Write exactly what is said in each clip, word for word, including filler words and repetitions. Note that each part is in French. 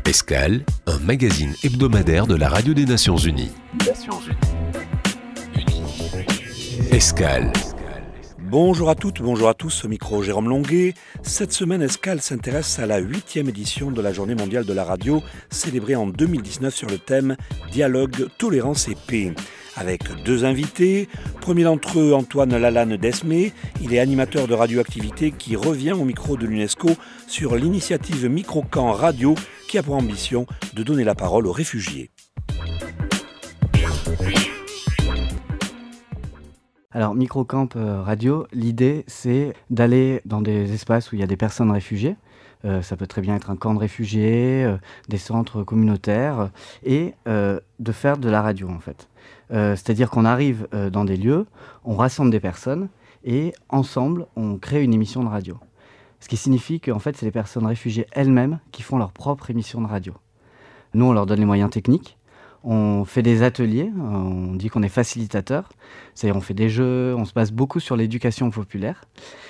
Escale, un magazine hebdomadaire de la Radio des Nations Unies. Nations Unies. Escale. Bonjour à toutes, bonjour à tous, au micro Jérôme Longuet. Cette semaine, Escale s'intéresse à la huitième édition de la Journée mondiale de la radio, célébrée en deux mille dix-neuf sur le thème « Dialogue, tolérance et paix ». Avec deux invités. Premier d'entre eux, Antoine Lalanne d'Esmé. Il est animateur de radioactivité qui revient au micro de l'UNESCO sur l'initiative Microcamp Radio qui a pour ambition de donner la parole aux réfugiés. Alors, Microcamp Radio, l'idée, c'est d'aller dans des espaces où il y a des personnes réfugiées. Euh, ça peut très bien être un camp de réfugiés, euh, des centres communautaires, euh, et euh, de faire de la radio, en fait. Euh, c'est-à-dire qu'on arrive euh, dans des lieux, on rassemble des personnes, et ensemble, on crée une émission de radio. Ce qui signifie qu'en fait, c'est les personnes réfugiées elles-mêmes qui font leur propre émission de radio. Nous, on leur donne les moyens techniques. On fait des ateliers, on dit qu'on est facilitateur, c'est-à-dire on fait des jeux, on se base beaucoup sur l'éducation populaire.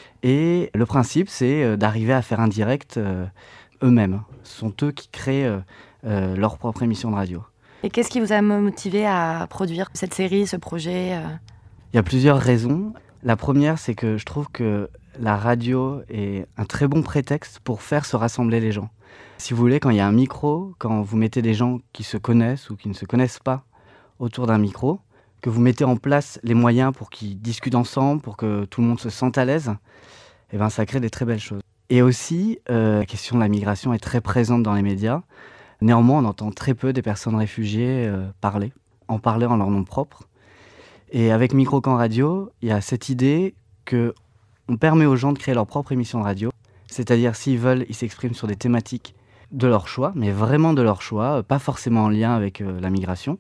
Et le principe, c'est d'arriver à faire un direct euh, eux-mêmes. Ce sont eux qui créent euh, euh, leur propre émission de radio. Et qu'est-ce qui vous a motivé à produire cette série, ce projet euh... Il y a plusieurs raisons. La première, c'est que je trouve que la radio est un très bon prétexte pour faire se rassembler les gens. Si vous voulez, quand il y a un micro, quand vous mettez des gens qui se connaissent ou qui ne se connaissent pas autour d'un micro, que vous mettez en place les moyens pour qu'ils discutent ensemble, pour que tout le monde se sente à l'aise, eh ben, ça crée des très belles choses. Et aussi, euh, la question de la migration est très présente dans les médias. Néanmoins, on entend très peu des personnes réfugiées euh, parler, en parler en leur nom propre. Et avec Microcamp Radio, il y a cette idée qu'on permet aux gens de créer leur propre émission de radio. C'est-à-dire, s'ils veulent, ils s'expriment sur des thématiques de leur choix, mais vraiment de leur choix, pas forcément en lien avec euh, la migration.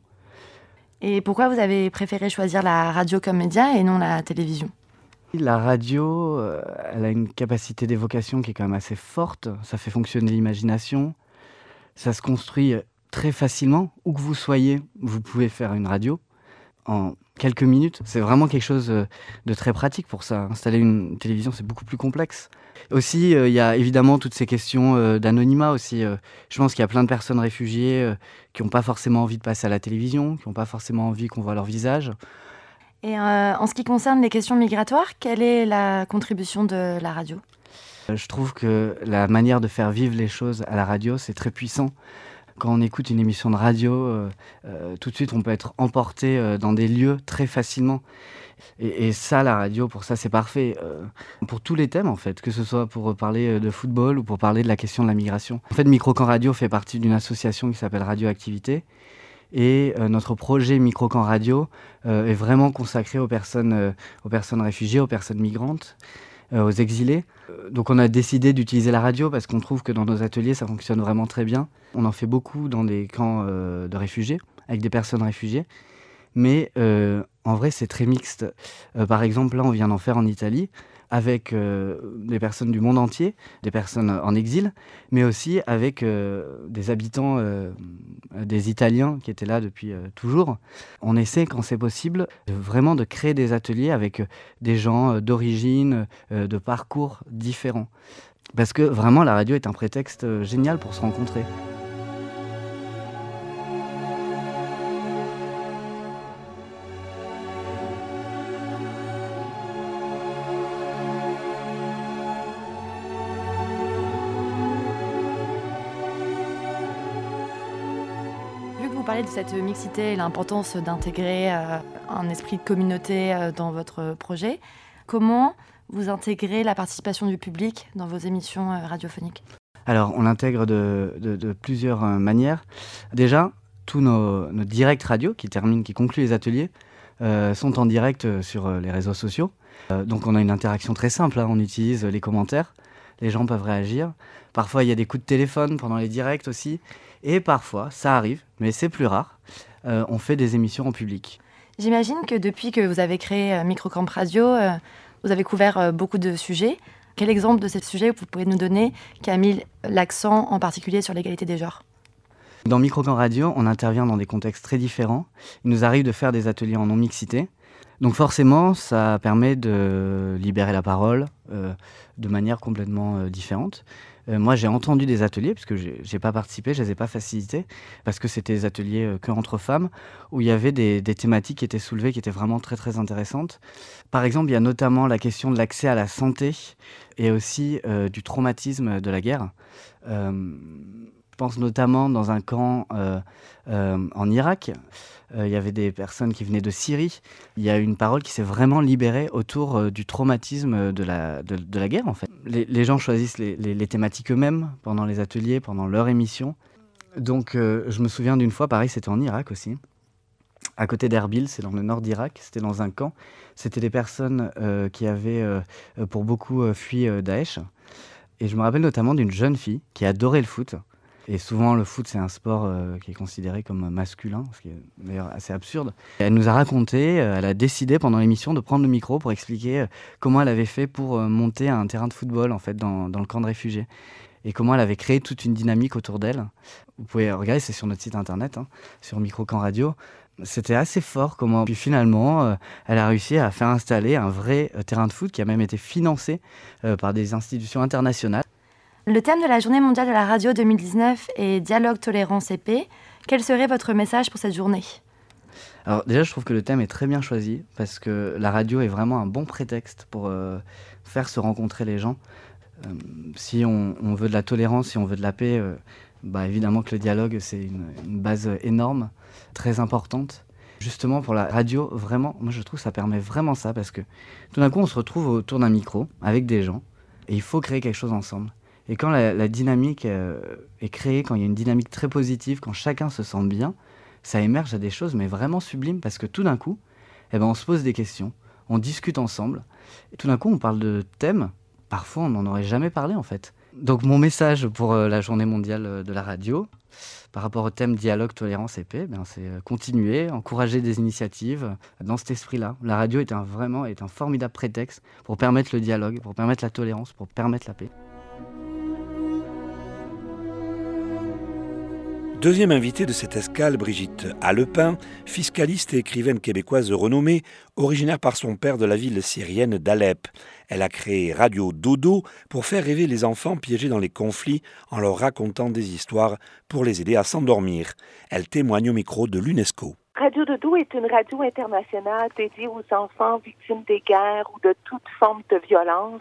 Et pourquoi vous avez préféré choisir la radio comme média et non la télévision ? La radio, euh, elle a une capacité d'évocation qui est quand même assez forte. Ça fait fonctionner l'imagination. Ça se construit très facilement. Où que vous soyez, vous pouvez faire une radio en quelques minutes. C'est vraiment quelque chose de très pratique pour ça. Installer une télévision, c'est beaucoup plus complexe. Aussi, il euh, y a évidemment toutes ces questions euh, d'anonymat aussi. Euh, je pense qu'il y a plein de personnes réfugiées euh, qui n'ont pas forcément envie de passer à la télévision, qui n'ont pas forcément envie qu'on voit leur visage. Et euh, en ce qui concerne les questions migratoires, quelle est la contribution de la radio ? euh, Je trouve que la manière de faire vivre les choses à la radio, c'est très puissant. Quand on écoute une émission de radio, euh, euh, tout de suite, on peut être emporté euh, dans des lieux très facilement. Et, et ça, la radio, pour ça, c'est parfait. Euh, pour tous les thèmes, en fait, que ce soit pour parler de football ou pour parler de la question de la migration. En fait, Microcamp Radio fait partie d'une association qui s'appelle Radioactivité. Et euh, notre projet Microcamp Radio euh, est vraiment consacré aux personnes, euh, aux personnes réfugiées, aux personnes migrantes, euh, aux exilés. Euh, donc on a décidé d'utiliser la radio parce qu'on trouve que dans nos ateliers, ça fonctionne vraiment très bien. On en fait beaucoup dans des camps euh, de réfugiés, avec des personnes réfugiées. Mais euh, en vrai, c'est très mixte. Euh, par exemple, là, on vient d'en faire en Italie, avec euh, des personnes du monde entier, des personnes en exil, mais aussi avec euh, des habitants, euh, des Italiens qui étaient là depuis euh, toujours. On essaie, quand c'est possible, de, vraiment de créer des ateliers avec euh, des gens euh, d'origine, euh, de parcours différents. Parce que vraiment, la radio est un prétexte euh, génial pour se rencontrer. Parler de cette mixité et l'importance d'intégrer euh, un esprit de communauté euh, dans votre projet. Comment vous intégrez la participation du public dans vos émissions euh, radiophoniques ? Alors, on l'intègre de, de, de plusieurs euh, manières. Déjà, tous nos, nos directs radio qui terminent, qui concluent les ateliers, euh, sont en direct sur euh, les réseaux sociaux. Euh, donc, on a une interaction très simple. Hein. On utilise les commentaires. Les gens peuvent réagir. Parfois, il y a des coups de téléphone pendant les directs aussi. Et parfois, ça arrive, mais c'est plus rare, euh, on fait des émissions en public. J'imagine que depuis que vous avez créé euh, Microcamp Radio, euh, vous avez couvert euh, beaucoup de sujets. Quel exemple de ces sujets vous pouvez nous donner qui a mis l'accent en particulier sur l'égalité des genres ? Dans Microcamp Radio, on intervient dans des contextes très différents. Il nous arrive de faire des ateliers en non-mixité. Donc forcément, ça permet de libérer la parole euh, de manière complètement euh, différente. Euh, moi, j'ai entendu des ateliers, puisque j'ai, j'ai pas participé, je les ai pas facilités, parce que c'était des ateliers euh, que entre femmes, où il y avait des, des thématiques qui étaient soulevées, qui étaient vraiment très très intéressantes. Par exemple, il y a notamment la question de l'accès à la santé et aussi euh, du traumatisme de la guerre. Euh, je pense notamment dans un camp euh, euh, en Irak. Euh, il y avait des personnes qui venaient de Syrie. Il y a une parole qui s'est vraiment libérée autour euh, du traumatisme de la, de, de la guerre, en fait. Les, les gens choisissent les, les, les thématiques eux-mêmes pendant les ateliers, pendant leur émission. Donc, euh, je me souviens d'une fois, pareil, c'était en Irak aussi, à côté d'Erbil, c'est dans le nord d'Irak, c'était dans un camp. C'était des personnes euh, qui avaient, euh, pour beaucoup, euh, fui euh, Daesh. Et je me rappelle notamment d'une jeune fille qui adorait le foot. Et souvent, le foot, c'est un sport euh, qui est considéré comme masculin, ce qui est d'ailleurs assez absurde. Et elle nous a raconté, euh, elle a décidé pendant l'émission de prendre le micro pour expliquer euh, comment elle avait fait pour euh, monter un terrain de football en fait, dans, dans le camp de réfugiés. Et comment elle avait créé toute une dynamique autour d'elle. Vous pouvez regarder, c'est sur notre site internet, hein, sur Microcamp Radio. C'était assez fort comment, puis finalement, euh, elle a réussi à faire installer un vrai euh, terrain de foot qui a même été financé euh, par des institutions internationales. Le thème de la Journée mondiale de la radio deux mille dix-neuf est Dialogue, tolérance et paix. Quel serait votre message pour cette journée ? Alors déjà, je trouve que le thème est très bien choisi parce que la radio est vraiment un bon prétexte pour euh, faire se rencontrer les gens. Euh, si on, on veut de la tolérance, si on veut de la paix, euh, bah évidemment que le dialogue, c'est une, une base énorme, très importante. Justement, pour la radio, vraiment, moi je trouve que ça permet vraiment ça parce que tout d'un coup, on se retrouve autour d'un micro avec des gens et il faut créer quelque chose ensemble. Et quand la, la dynamique euh, est créée, quand il y a une dynamique très positive, quand chacun se sent bien, ça émerge à des choses mais vraiment sublimes parce que tout d'un coup, eh ben, on se pose des questions, on discute ensemble. Et tout d'un coup, on parle de thèmes, parfois on n'en aurait jamais parlé en fait. Donc mon message pour euh, la journée mondiale de la radio, par rapport au thème dialogue, tolérance et paix, ben, c'est continuer, encourager des initiatives dans cet esprit-là. La radio est un, vraiment est un formidable prétexte pour permettre le dialogue, pour permettre la tolérance, pour permettre la paix. Deuxième invitée de cette escale, Brigitte Hallepin, fiscaliste et écrivaine québécoise renommée, originaire par son père de la ville syrienne d'Alep. Elle a créé Radio Dodo pour faire rêver les enfants piégés dans les conflits en leur racontant des histoires pour les aider à s'endormir. Elle témoigne au micro de l'UNESCO. Radio Dodo est une radio internationale dédiée aux enfants victimes des guerres ou de toute forme de violence.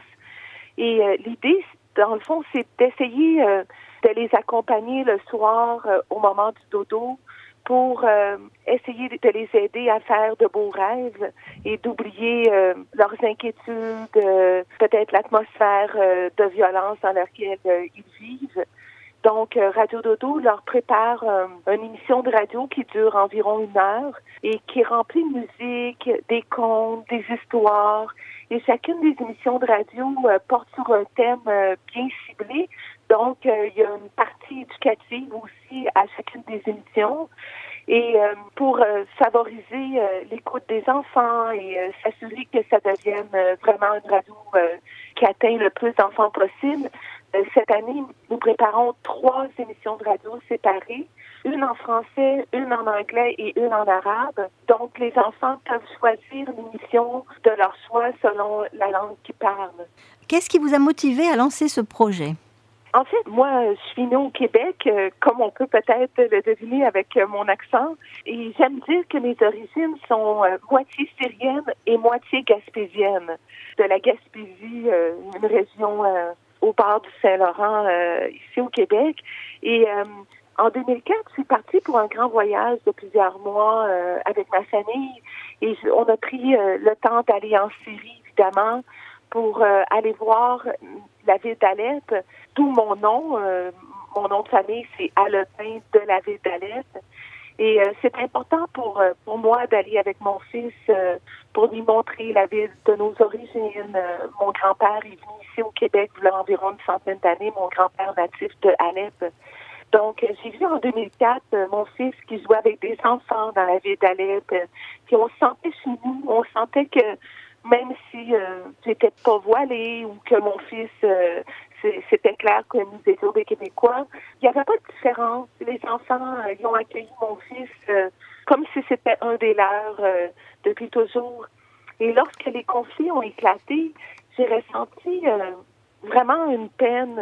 Et euh, l'idée, dans le fond, c'est d'essayer euh, de les accompagner le soir euh, au moment du dodo pour euh, essayer de les aider à faire de beaux rêves et d'oublier euh, leurs inquiétudes, euh, peut-être l'atmosphère euh, de violence dans laquelle euh, ils vivent. Donc, euh, Radio Dodo leur prépare euh, une émission de radio qui dure environ une heure et qui est remplie de musique, des contes, des histoires. Et chacune des émissions de radio euh, porte sur un thème euh, bien ciblé. Donc, euh, il y a une partie éducative aussi à chacune des émissions. Et euh, pour euh, favoriser euh, l'écoute des enfants et euh, s'assurer que ça devienne euh, vraiment une radio euh, qui atteint le plus d'enfants possible, euh, cette année, nous préparons trois émissions de radio séparées, une en français, une en anglais et une en arabe. Donc, les enfants peuvent choisir l'émission de leur choix selon la langue qu'ils parlent. Qu'est-ce qui vous a motivé à lancer ce projet ? En fait, moi, je suis née au Québec, euh, comme on peut peut-être le deviner avec euh, mon accent. Et j'aime dire que mes origines sont euh, moitié syrienne et moitié gaspésienne. De la Gaspésie, euh, une région euh, au bord du Saint-Laurent, euh, ici au Québec. Et euh, en deux mille quatre, je suis partie pour un grand voyage de plusieurs mois euh, avec ma famille. Et je, on a pris euh, le temps d'aller en Syrie, évidemment, pour euh, aller voir la ville d'Alep, d'où mon nom. Euh, mon nom de famille, c'est Hallepin de la ville d'Alep. Et euh, c'est important pour euh, pour moi d'aller avec mon fils euh, pour lui montrer la ville de nos origines. Euh, mon grand-père est venu ici au Québec il y a environ une centaine d'années, mon grand-père natif de Alep. Donc, euh, j'ai vu en deux mille quatre euh, mon fils qui jouait avec des enfants dans la ville d'Alep. Euh, puis on se sentait chez nous, on sentait que même si euh, j'étais pas voilée ou que mon fils, euh, c'était clair que nous étions des Québécois, il n'y avait pas de différence. Les enfants, euh, ils ont accueilli mon fils euh, comme si c'était un des leurs euh, depuis toujours. Et lorsque les conflits ont éclaté, j'ai ressenti euh, vraiment une peine.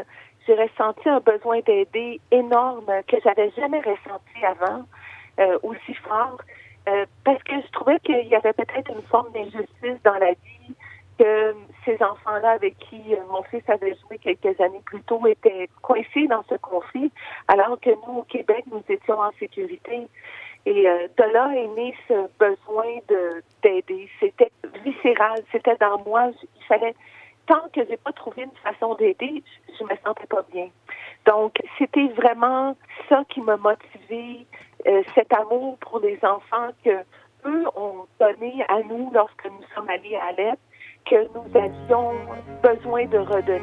j'ai ressenti un besoin d'aider énorme que j'avais jamais ressenti avant, euh, aussi fort, euh, parce que je trouvais qu'il y avait peut-être une forme d'injustice dans la vie, que ces enfants-là avec qui euh, mon fils avait joué quelques années plus tôt étaient coincés dans ce conflit, alors que nous, au Québec, nous étions en sécurité. Et euh, de là est né ce besoin de d'aider. C'était viscéral, c'était dans moi. Il fallait, tant que j'ai pas trouvé une façon d'aider, je, je me sentais pas bien. Donc, c'était vraiment ça qui m'a motivé, euh, cet amour pour les enfants que eux ont donné à nous lorsque nous sommes allés à Alep, que nous avions besoin de redonner.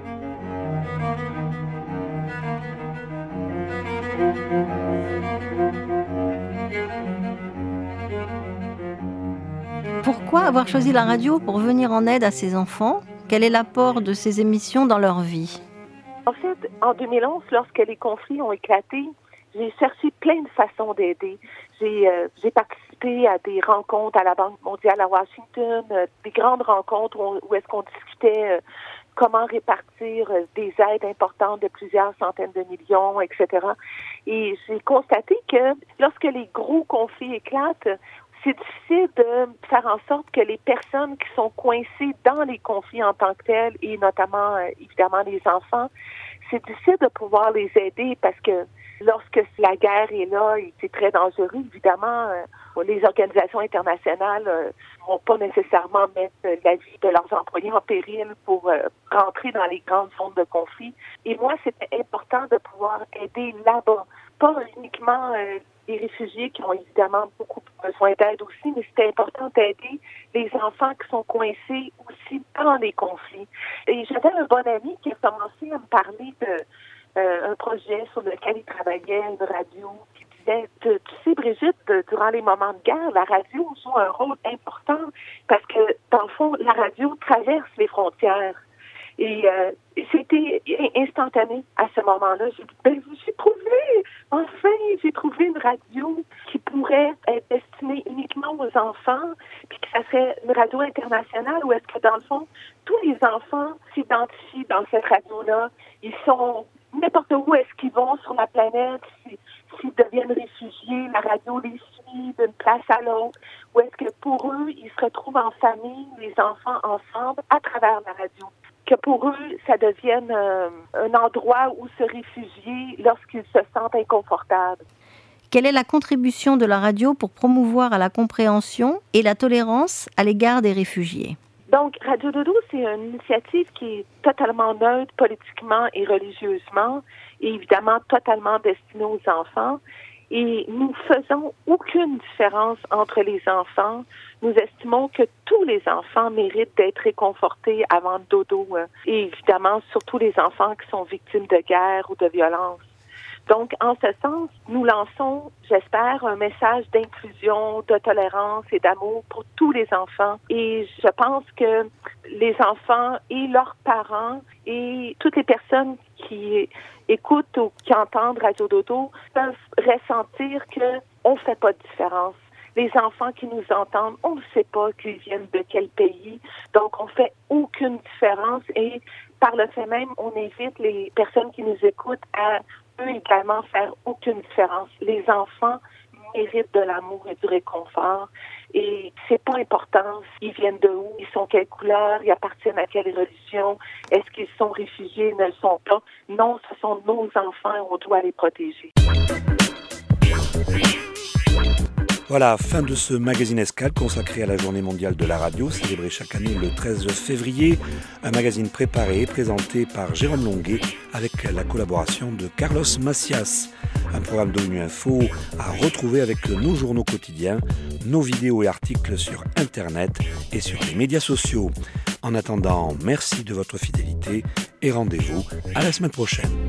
Pourquoi avoir choisi la radio pour venir en aide à ces enfants? Quel est l'apport de ces émissions dans leur vie? En fait, en deux mille onze, lorsque les conflits ont éclaté, j'ai cherché plein de façons d'aider. J'ai, euh, j'ai participé à des rencontres à la Banque mondiale à Washington, euh, des grandes rencontres où, où est-ce qu'on discutait euh, comment répartir euh, des aides importantes de plusieurs centaines de millions, et cetera. Et j'ai constaté que lorsque les gros conflits éclatent, c'est difficile de faire en sorte que les personnes qui sont coincées dans les conflits en tant que tels, et notamment, euh, évidemment, les enfants, c'est difficile de pouvoir les aider parce que lorsque la guerre est là, et c'est très dangereux, évidemment, euh, les organisations internationales ne euh, vont pas nécessairement mettre euh, la vie de leurs employés en péril pour euh, rentrer dans les grandes zones de conflit. Et moi, c'était important de pouvoir aider là-bas, pas uniquement euh, les réfugiés qui ont évidemment beaucoup besoin d'aide aussi, mais c'était important d'aider les enfants qui sont coincés aussi dans les conflits. Et j'avais un bon ami qui a commencé à me parler de euh, un projet sur lequel il travaillait, une radio, qui disait, tu, tu sais Brigitte, durant les moments de guerre, la radio joue un rôle important parce que, dans le fond, la radio traverse les frontières. Et euh, c'était instantané à ce moment-là. J'ai dit, ben, j'ai trouvé, enfin, j'ai trouvé une radio qui pourrait être destinée uniquement aux enfants, puis que ça serait une radio internationale où est-ce que, dans le fond, tous les enfants s'identifient dans cette radio-là. Ils sont n'importe où est-ce qu'ils vont sur la planète, s'ils, s'ils deviennent réfugiés, la radio les suit d'une place à l'autre, ou est-ce que pour eux, ils se retrouvent en famille, les enfants ensemble, à travers la radio. Que pour eux, ça devienne euh, un endroit où se réfugier lorsqu'ils se sentent inconfortables. Quelle est la contribution de la radio pour promouvoir à la compréhension et la tolérance à l'égard des réfugiés? Donc, Radio Dodo, c'est une initiative qui est totalement neutre politiquement et religieusement, et évidemment totalement destinée aux enfants. Et nous faisons aucune différence entre les enfants. Nous estimons que tous les enfants méritent d'être réconfortés avant le dodo. Et évidemment, surtout les enfants qui sont victimes de guerre ou de violence. Donc, en ce sens, nous lançons, j'espère, un message d'inclusion, de tolérance et d'amour pour tous les enfants. Et je pense que les enfants et leurs parents et toutes les personnes qui écoutent ou qui entendent Radio Dodo peuvent ressentir qu'on ne fait pas de différence. Les enfants qui nous entendent, on ne sait pas qu'ils viennent de quel pays. Donc, on fait aucune différence et par le fait même, on invite les personnes qui nous écoutent à eux également faire aucune différence. Les enfants méritent de l'amour et du réconfort. Et c'est pas important s'ils viennent de où, ils sont quelle couleur, ils appartiennent à quelle religion, est-ce qu'ils sont réfugiés, ne le sont pas. Non, ce sont nos enfants et on doit les protéger. Voilà, fin de ce magazine Escale consacré à la Journée mondiale de la radio, célébrée chaque année le treize février. Un magazine préparé et présenté par Jérôme Longuet avec la collaboration de Carlos Macias. Un programme d'ONU Info à retrouver avec nos journaux quotidiens, nos vidéos et articles sur Internet et sur les médias sociaux. En attendant, merci de votre fidélité et rendez-vous à la semaine prochaine.